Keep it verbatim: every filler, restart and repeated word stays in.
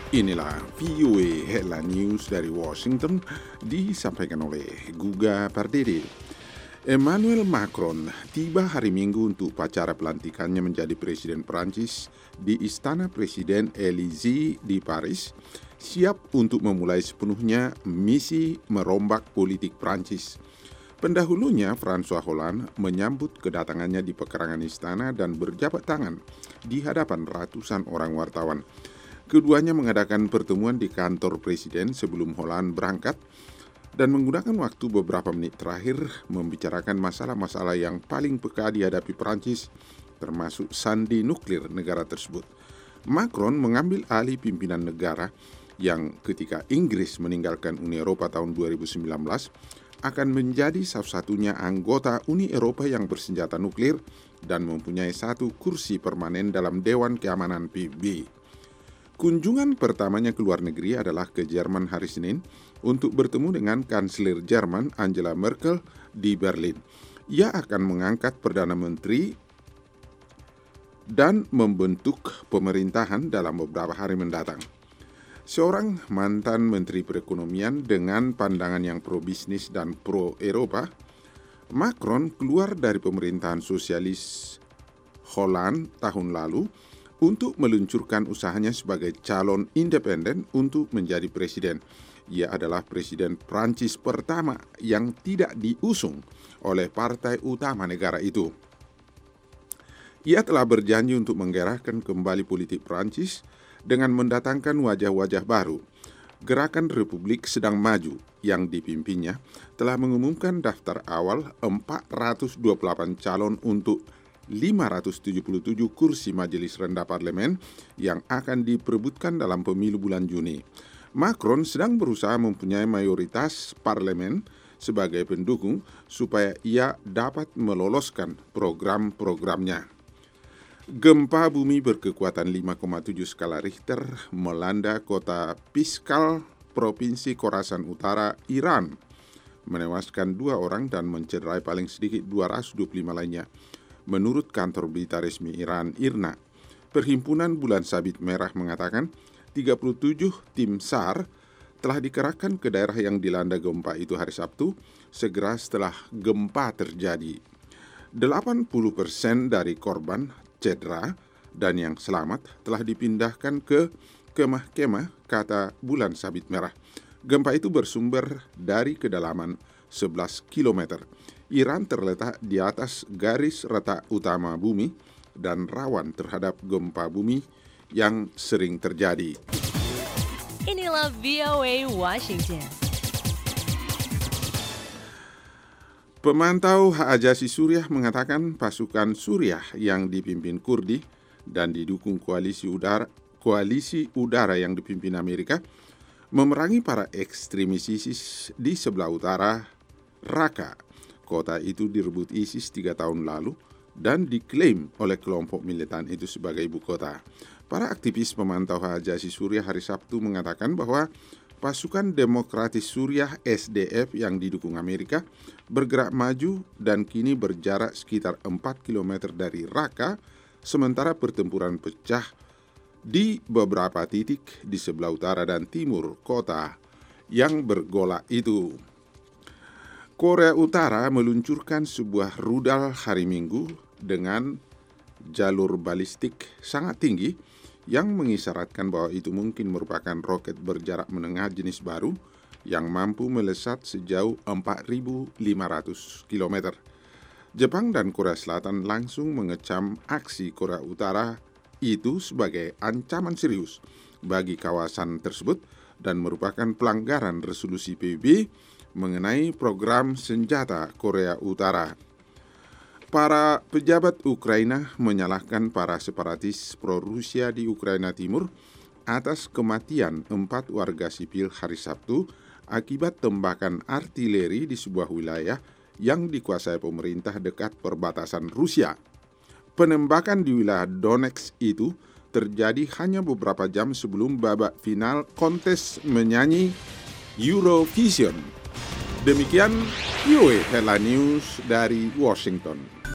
Inilah V O A Headline News dari Washington disampaikan oleh Guga Pardede. Emmanuel Macron tiba hari Minggu untuk upacara pelantikannya menjadi Presiden Prancis di Istana Presiden Élysée di Paris, siap untuk memulai sepenuhnya misi merombak politik Prancis. Pendahulunya, François Hollande, menyambut kedatangannya di pekarangan istana dan berjabat tangan di hadapan ratusan orang wartawan. Keduanya mengadakan pertemuan di kantor presiden sebelum Hollande berangkat dan menggunakan waktu beberapa menit terakhir membicarakan masalah-masalah yang paling peka dihadapi Prancis, termasuk sandi nuklir negara tersebut. Macron mengambil alih pimpinan negara yang ketika Inggris meninggalkan Uni Eropa tahun dua ribu sembilan belas akan menjadi satu-satunya anggota Uni Eropa yang bersenjata nuklir dan mempunyai satu kursi permanen dalam Dewan Keamanan P B B. Kunjungan pertamanya ke luar negeri adalah ke Jerman hari Senin untuk bertemu dengan Kanselir Jerman Angela Merkel di Berlin. Ia akan mengangkat Perdana Menteri dan membentuk pemerintahan dalam beberapa hari mendatang. Seorang mantan Menteri Perekonomian dengan pandangan yang pro-bisnis dan pro-Eropa, Macron keluar dari pemerintahan sosialis Hollande tahun lalu untuk meluncurkan usahanya sebagai calon independen untuk menjadi presiden. Ia adalah presiden Prancis pertama yang tidak diusung oleh partai utama negara itu. Ia telah berjanji untuk menggerakkan kembali politik Prancis dengan mendatangkan wajah-wajah baru. Gerakan Republik Sedang Maju yang dipimpinnya telah mengumumkan daftar awal empat ratus dua puluh delapan calon untuk lima ratus tujuh puluh tujuh kursi majelis rendah parlemen yang akan diperebutkan dalam pemilu bulan Juni. Macron sedang berusaha mempunyai mayoritas parlemen sebagai pendukung supaya ia dapat meloloskan program-programnya. Gempa bumi berkekuatan lima koma tujuh skala Richter melanda kota Piskal, Provinsi Khorasan Utara, Iran, menewaskan dua orang dan mencederai paling sedikit dua ratus dua puluh lima lainnya. Menurut kantor berita resmi Iran, I R N A, Perhimpunan Bulan Sabit Merah mengatakan tiga puluh tujuh tim S A R telah dikerahkan ke daerah yang dilanda gempa itu hari Sabtu, segera setelah gempa terjadi. delapan puluh persen dari korban cedera dan yang selamat telah dipindahkan ke kemah-kemah, kata Bulan Sabit Merah. Gempa itu bersumber dari kedalaman sebelas kilometer. Iran terletak di atas garis retak utama bumi dan rawan terhadap gempa bumi yang sering terjadi. Inilah V O A Washington. Pemantau hak asasi Suriah mengatakan pasukan Suriah yang dipimpin Kurdi dan didukung koalisi udara, koalisi udara yang dipimpin Amerika memerangi para ekstremis ISIS di sebelah utara Raqqa. Kota itu direbut ISIS tiga tahun lalu dan diklaim oleh kelompok militan itu sebagai ibu kota. Para aktivis pemantau hak asasi Suriah hari Sabtu mengatakan bahwa pasukan demokratis Suriah S D F yang didukung Amerika bergerak maju dan kini berjarak sekitar empat kilometer dari Raqqa, sementara pertempuran pecah di beberapa titik di sebelah utara dan timur kota yang bergolak itu. Korea Utara meluncurkan sebuah rudal hari Minggu dengan jalur balistik sangat tinggi yang mengisyaratkan bahwa itu mungkin merupakan roket berjarak menengah jenis baru yang mampu melesat sejauh empat ribu lima ratus kilometer. Jepang dan Korea Selatan langsung mengecam aksi Korea Utara itu sebagai ancaman serius bagi kawasan tersebut dan merupakan pelanggaran resolusi P B B mengenai program senjata Korea Utara. Para pejabat Ukraina menyalahkan para separatis pro-Rusia di Ukraina Timur atas kematian empat warga sipil hari Sabtu akibat tembakan artileri di sebuah wilayah yang dikuasai pemerintah dekat perbatasan Rusia. Penembakan di wilayah Donetsk itu terjadi hanya beberapa jam sebelum babak final kontes menyanyi Eurovision. Demikian V O A Headline News dari Washington.